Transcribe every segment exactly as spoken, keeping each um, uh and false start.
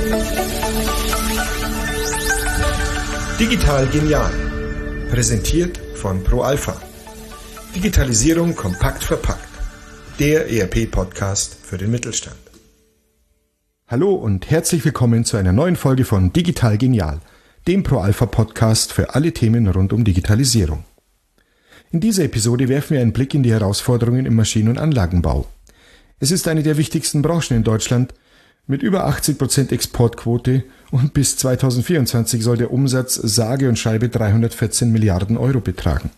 Digital genial. Präsentiert von ProAlpha. Digitalisierung kompakt verpackt. Der E R P-Podcast für den Mittelstand. Hallo und herzlich willkommen zu einer neuen Folge von Digital genial, dem ProAlpha-Podcast für alle Themen rund um Digitalisierung. In dieser Episode werfen wir einen Blick in die Herausforderungen im Maschinen- und Anlagenbau. Es ist eine der wichtigsten Branchen in Deutschland mit über achtzig Prozent Exportquote und bis zweitausendvierundzwanzig soll der Umsatz sage und schreibe dreihundertvierzehn Milliarden Euro betragen.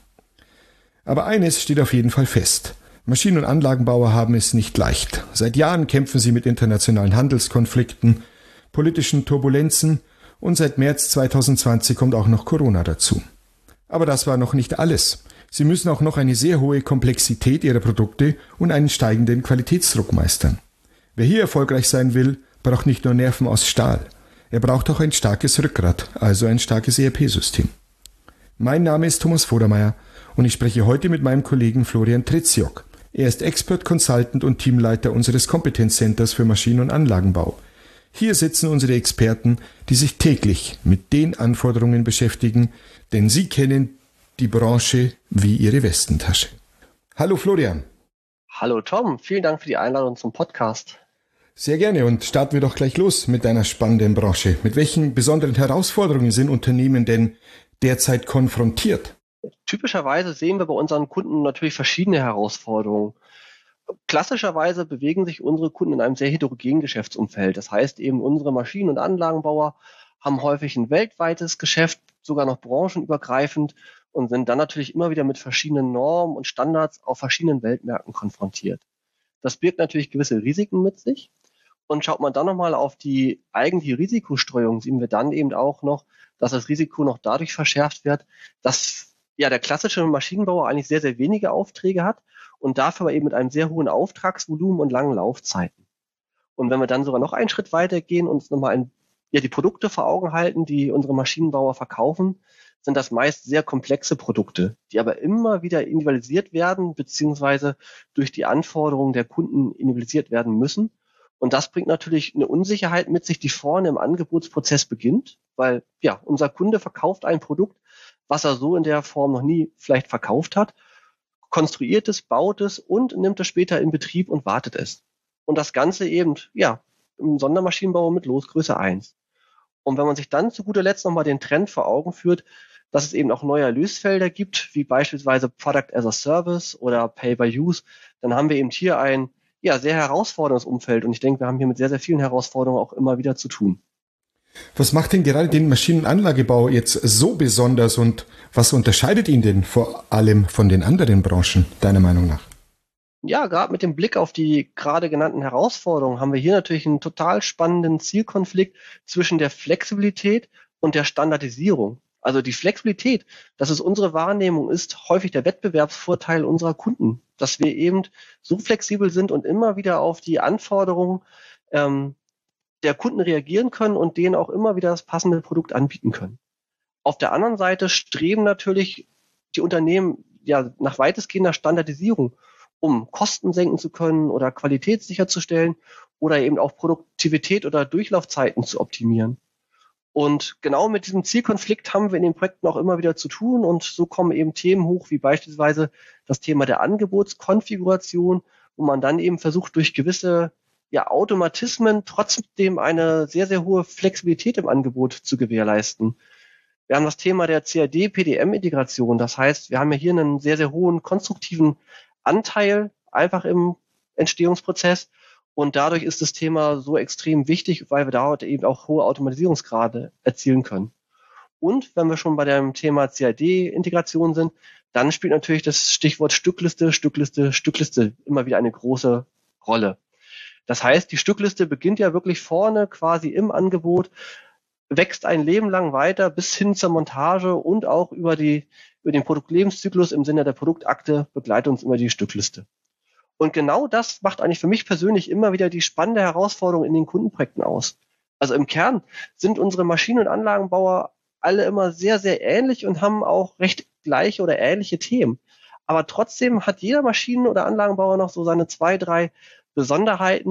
Aber eines steht auf jeden Fall fest. Maschinen- und Anlagenbauer haben es nicht leicht. Seit Jahren kämpfen sie mit internationalen Handelskonflikten, politischen Turbulenzen und seit März zweitausendzwanzig kommt auch noch Corona dazu. Aber das war noch nicht alles. Sie müssen auch noch eine sehr hohe Komplexität ihrer Produkte und einen steigenden Qualitätsdruck meistern. Wer hier erfolgreich sein will, braucht nicht nur Nerven aus Stahl. Er braucht auch ein starkes Rückgrat, also ein starkes E R P-System. Mein Name ist Thomas Vodermeier und ich spreche heute mit meinem Kollegen Florian Treziok. Er ist Expert Consultant und Teamleiter unseres Kompetenzcenters für Maschinen- und Anlagenbau. Hier sitzen unsere Experten, die sich täglich mit den Anforderungen beschäftigen, denn sie kennen die Branche wie ihre Westentasche. Hallo Florian. Hallo Tom, vielen Dank für die Einladung zum Podcast. Sehr gerne und starten wir doch gleich los mit deiner spannenden Branche. Mit welchen besonderen Herausforderungen sind Unternehmen denn derzeit konfrontiert? Typischerweise sehen wir bei unseren Kunden natürlich verschiedene Herausforderungen. Klassischerweise bewegen sich unsere Kunden in einem sehr heterogenen Geschäftsumfeld. Das heißt eben, unsere Maschinen- und Anlagenbauer haben häufig ein weltweites Geschäft, sogar noch branchenübergreifend und sind dann natürlich immer wieder mit verschiedenen Normen und Standards auf verschiedenen Weltmärkten konfrontiert. Das birgt natürlich gewisse Risiken mit sich. Und schaut man dann nochmal auf die eigentliche Risikostreuung, sehen wir dann eben auch noch, dass das Risiko noch dadurch verschärft wird, dass ja der klassische Maschinenbauer eigentlich sehr, sehr wenige Aufträge hat und dafür aber eben mit einem sehr hohen Auftragsvolumen und langen Laufzeiten. Und wenn wir dann sogar noch einen Schritt weiter gehen und uns nochmal ein, ja, die Produkte vor Augen halten, die unsere Maschinenbauer verkaufen, sind das meist sehr komplexe Produkte, die aber immer wieder individualisiert werden, beziehungsweise durch die Anforderungen der Kunden individualisiert werden müssen. Und das bringt natürlich eine Unsicherheit mit sich, die vorne im Angebotsprozess beginnt, weil ja unser Kunde verkauft ein Produkt, was er so in der Form noch nie vielleicht verkauft hat, konstruiert es, baut es und nimmt es später in Betrieb und wartet es. Und das Ganze eben ja im Sondermaschinenbau mit Losgröße eins. Und wenn man sich dann zu guter Letzt nochmal den Trend vor Augen führt, dass es eben auch neue Erlösfelder gibt, wie beispielsweise Product as a Service oder Pay by Use, dann haben wir eben hier ein ja sehr herausforderndes Umfeld. Und ich denke, wir haben hier mit sehr, sehr vielen Herausforderungen auch immer wieder zu tun. Was macht denn gerade den Maschinenanlagebau jetzt so besonders und was unterscheidet ihn denn vor allem von den anderen Branchen, deiner Meinung nach? Ja, gerade mit dem Blick auf die gerade genannten Herausforderungen haben wir hier natürlich einen total spannenden Zielkonflikt zwischen der Flexibilität und der Standardisierung. Also die Flexibilität, das ist unsere Wahrnehmung, ist häufig der Wettbewerbsvorteil unserer Kunden, dass wir eben so flexibel sind und immer wieder auf die Anforderungen ähm, der Kunden reagieren können und denen auch immer wieder das passende Produkt anbieten können. Auf der anderen Seite streben natürlich die Unternehmen ja nach weitestgehender Standardisierung, um Kosten senken zu können oder Qualität sicherzustellen oder eben auch Produktivität oder Durchlaufzeiten zu optimieren. Und genau mit diesem Zielkonflikt haben wir in den Projekten auch immer wieder zu tun und so kommen eben Themen hoch, wie beispielsweise das Thema der Angebotskonfiguration, wo man dann eben versucht, durch gewisse ja, Automatismen trotzdem eine sehr, sehr hohe Flexibilität im Angebot zu gewährleisten. Wir haben das Thema der C A D-P D M-Integration, das heißt, wir haben ja hier einen sehr, sehr hohen konstruktiven Anteil einfach im Entstehungsprozess. Und dadurch ist das Thema so extrem wichtig, weil wir dort eben auch hohe Automatisierungsgrade erzielen können. Und wenn wir schon bei dem Thema C A D-Integration sind, dann spielt natürlich das Stichwort Stückliste, Stückliste, Stückliste immer wieder eine große Rolle. Das heißt, die Stückliste beginnt ja wirklich vorne quasi im Angebot, wächst ein Leben lang weiter bis hin zur Montage und auch über die über den Produktlebenszyklus im Sinne der Produktakte begleitet uns immer die Stückliste. Und genau das macht eigentlich für mich persönlich immer wieder die spannende Herausforderung in den Kundenprojekten aus. Also im Kern sind unsere Maschinen- und Anlagenbauer alle immer sehr, sehr ähnlich und haben auch recht gleiche oder ähnliche Themen. Aber trotzdem hat jeder Maschinen- oder Anlagenbauer noch so seine zwei, drei Besonderheiten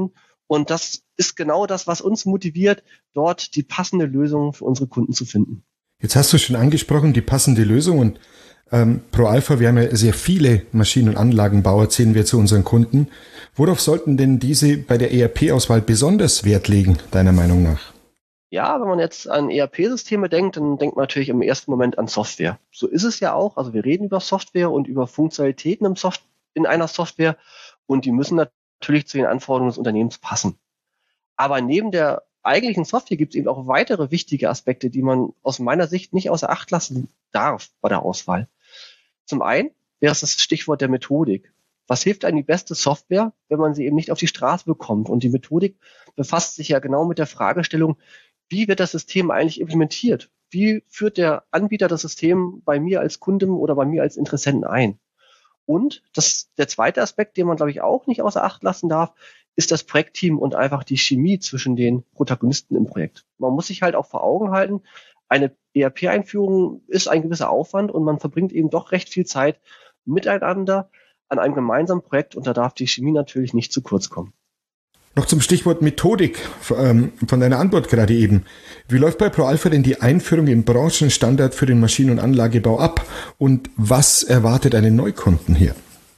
Und das ist genau das, was uns motiviert, dort die passende Lösung für unsere Kunden zu finden. Jetzt hast du schon angesprochen, die passende Lösung. Und ähm, ProAlpha, wir haben ja sehr viele Maschinen- und Anlagenbauer, zählen wir zu unseren Kunden. Worauf sollten denn diese bei der E R P-Auswahl besonders Wert legen, deiner Meinung nach? Ja, wenn man jetzt an E R P-Systeme denkt, dann denkt man natürlich im ersten Moment an Software. So ist es ja auch. Also wir reden über Software und über Funktionalitäten im Soft- in einer Software und die müssen natürlich zu den Anforderungen des Unternehmens passen. Aber neben der eigentlichen Software gibt es eben auch weitere wichtige Aspekte, die man aus meiner Sicht nicht außer Acht lassen darf bei der Auswahl. Zum einen wäre es das Stichwort der Methodik. Was hilft einem die beste Software, wenn man sie eben nicht auf die Straße bekommt? Und die Methodik befasst sich ja genau mit der Fragestellung, wie wird das System eigentlich implementiert? Wie führt der Anbieter das System bei mir als Kunden oder bei mir als Interessenten ein? Und das, der zweite Aspekt, den man, glaube ich, auch nicht außer Acht lassen darf, ist das Projektteam und einfach die Chemie zwischen den Protagonisten im Projekt. Man muss sich halt auch vor Augen halten, eine E R P-Einführung ist ein gewisser Aufwand und man verbringt eben doch recht viel Zeit miteinander an einem gemeinsamen Projekt und da darf die Chemie natürlich nicht zu kurz kommen. Noch zum Stichwort Methodik ähm, von deiner Antwort gerade eben. Wie läuft bei ProAlpha denn die Einführung im Branchenstandard für den Maschinen- und Anlagebau ab? Und was erwartet einen Neukunden hier?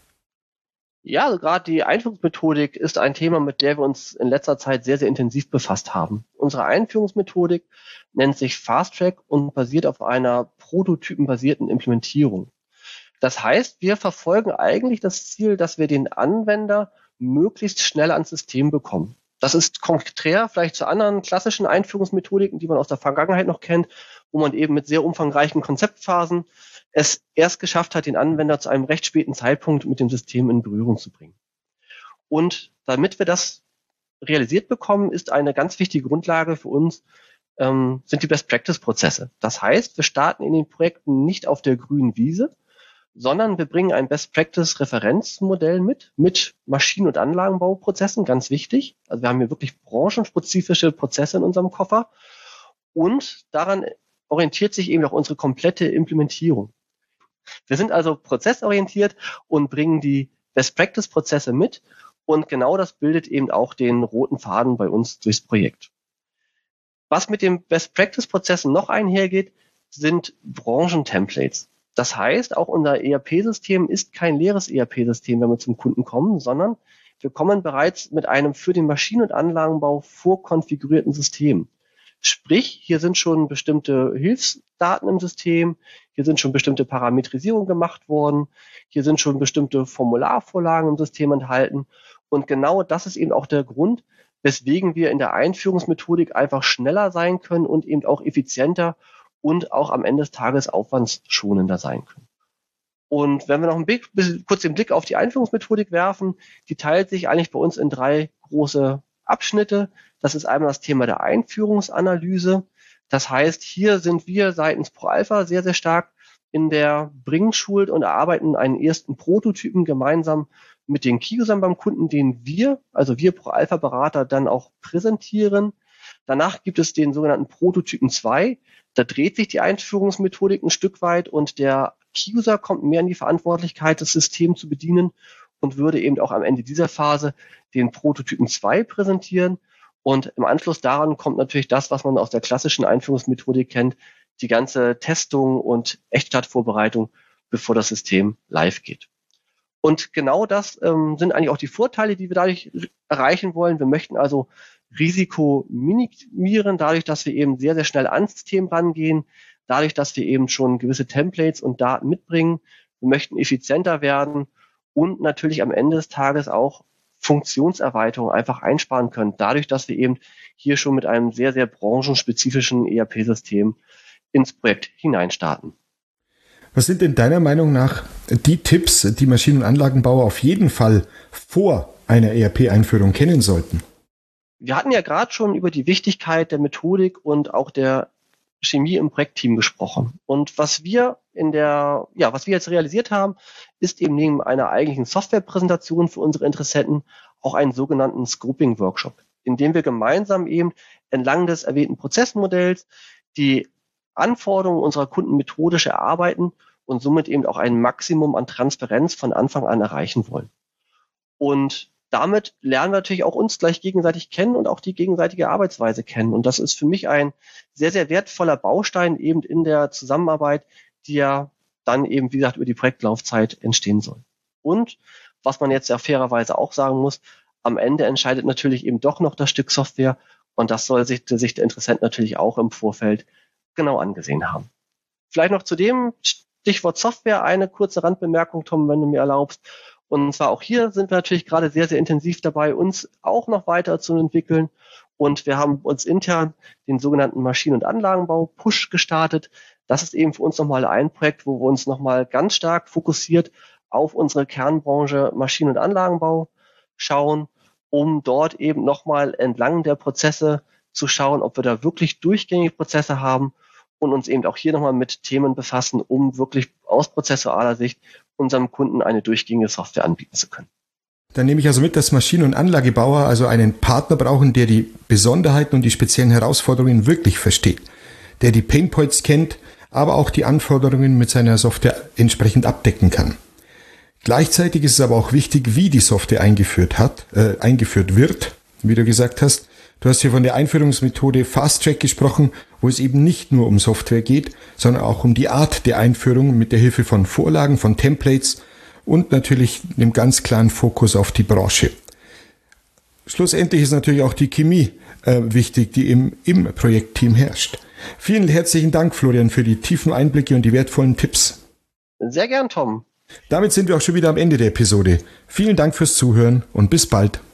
Ja, also gerade die Einführungsmethodik ist ein Thema, mit der wir uns in letzter Zeit sehr, sehr intensiv befasst haben. Unsere Einführungsmethodik nennt sich Fast Track und basiert auf einer prototypenbasierten Implementierung. Das heißt, wir verfolgen eigentlich das Ziel, dass wir den Anwender möglichst schnell ans System bekommen. Das ist konträr vielleicht zu anderen klassischen Einführungsmethodiken, die man aus der Vergangenheit noch kennt, wo man eben mit sehr umfangreichen Konzeptphasen es erst geschafft hat, den Anwender zu einem recht späten Zeitpunkt mit dem System in Berührung zu bringen. Und damit wir das realisiert bekommen, ist eine ganz wichtige Grundlage für uns, ähm, sind die Best-Practice-Prozesse. Das heißt, wir starten in den Projekten nicht auf der grünen Wiese, sondern wir bringen ein Best-Practice-Referenzmodell mit, mit Maschinen- und Anlagenbauprozessen, ganz wichtig. Also wir haben hier wirklich branchenspezifische Prozesse in unserem Koffer und daran orientiert sich eben auch unsere komplette Implementierung. Wir sind also prozessorientiert und bringen die Best-Practice-Prozesse mit und genau das bildet eben auch den roten Faden bei uns durchs Projekt. Was mit den Best-Practice-Prozessen noch einhergeht, sind Branchentemplates. Das heißt, auch unser E R P-System ist kein leeres E R P-System, wenn wir zum Kunden kommen, sondern wir kommen bereits mit einem für den Maschinen- und Anlagenbau vorkonfigurierten System. Sprich, hier sind schon bestimmte Hilfsdaten im System, hier sind schon bestimmte Parametrisierungen gemacht worden, hier sind schon bestimmte Formularvorlagen im System enthalten. Und genau das ist eben auch der Grund, weswegen wir in der Einführungsmethodik einfach schneller sein können und eben auch effizienter und auch am Ende des Tages aufwandsschonender sein können. Und wenn wir noch ein Blick, kurz den Blick auf die Einführungsmethodik werfen, die teilt sich eigentlich bei uns in drei große Abschnitte. Das ist einmal das Thema der Einführungsanalyse. Das heißt, hier sind wir seitens ProAlpha sehr, sehr stark in der Bringschuld und erarbeiten einen ersten Prototypen gemeinsam mit den Key-Usern beim Kunden, den wir, also wir ProAlpha-Berater, dann auch präsentieren. Danach gibt es den sogenannten Prototypen zwei. Da dreht sich die Einführungsmethodik ein Stück weit und der Key-User kommt mehr in die Verantwortlichkeit, das System zu bedienen und würde eben auch am Ende dieser Phase den Prototypen zwei präsentieren. Und im Anschluss daran kommt natürlich das, was man aus der klassischen Einführungsmethodik kennt, die ganze Testung und Echtstartvorbereitung, bevor das System live geht. Und genau das ähm, sind eigentlich auch die Vorteile, die wir dadurch erreichen wollen. Wir möchten also Risiko minimieren, dadurch, dass wir eben sehr, sehr schnell ans System rangehen, dadurch, dass wir eben schon gewisse Templates und Daten mitbringen. Wir möchten effizienter werden und natürlich am Ende des Tages auch Funktionserweiterungen einfach einsparen können, dadurch, dass wir eben hier schon mit einem sehr, sehr branchenspezifischen E R P-System ins Projekt hineinstarten. Was sind denn deiner Meinung nach die Tipps, die Maschinen- und Anlagenbauer auf jeden Fall vor einer E R P-Einführung kennen sollten? Wir hatten ja gerade schon über die Wichtigkeit der Methodik und auch der Chemie im Projektteam gesprochen. Und was wir in der, ja, was wir jetzt realisiert haben, ist eben neben einer eigentlichen Softwarepräsentation für unsere Interessenten auch einen sogenannten Scoping-Workshop, in dem wir gemeinsam eben entlang des erwähnten Prozessmodells die Anforderungen unserer Kunden methodisch erarbeiten und somit eben auch ein Maximum an Transparenz von Anfang an erreichen wollen. Und damit lernen wir natürlich auch uns gleich gegenseitig kennen und auch die gegenseitige Arbeitsweise kennen. Und das ist für mich ein sehr, sehr wertvoller Baustein eben in der Zusammenarbeit, die ja dann eben, wie gesagt, über die Projektlaufzeit entstehen soll. Und was man jetzt ja fairerweise auch sagen muss, am Ende entscheidet natürlich eben doch noch das Stück Software und das soll sich, sich der Interessent natürlich auch im Vorfeld genau angesehen haben. Vielleicht noch zu dem Stichwort Software eine kurze Randbemerkung, Tom, wenn du mir erlaubst. Und zwar auch hier sind wir natürlich gerade sehr, sehr intensiv dabei, uns auch noch weiter zu entwickeln. Und wir haben uns intern den sogenannten Maschinen- und Anlagenbau Push gestartet. Das ist eben für uns nochmal ein Projekt, wo wir uns nochmal ganz stark fokussiert auf unsere Kernbranche Maschinen- und Anlagenbau schauen, um dort eben nochmal entlang der Prozesse zu schauen, ob wir da wirklich durchgängige Prozesse haben und uns eben auch hier nochmal mit Themen befassen, um wirklich aus prozessualer Sicht unserem Kunden eine durchgängige Software anbieten zu können. Dann nehme ich also mit, dass Maschinen- und Anlagebauer also einen Partner brauchen, der die Besonderheiten und die speziellen Herausforderungen wirklich versteht, der die Painpoints kennt, aber auch die Anforderungen mit seiner Software entsprechend abdecken kann. Gleichzeitig ist es aber auch wichtig, wie die Software eingeführt hat, äh, eingeführt wird, wie du gesagt hast. Du hast hier von der Einführungsmethode Fast Track gesprochen, wo es eben nicht nur um Software geht, sondern auch um die Art der Einführung mit der Hilfe von Vorlagen, von Templates und natürlich einem ganz klaren Fokus auf die Branche. Schlussendlich ist natürlich auch die Chemie äh, wichtig, die im, im Projektteam herrscht. Vielen herzlichen Dank, Florian, für die tiefen Einblicke und die wertvollen Tipps. Sehr gern, Tom. Damit sind wir auch schon wieder am Ende der Episode. Vielen Dank fürs Zuhören und bis bald.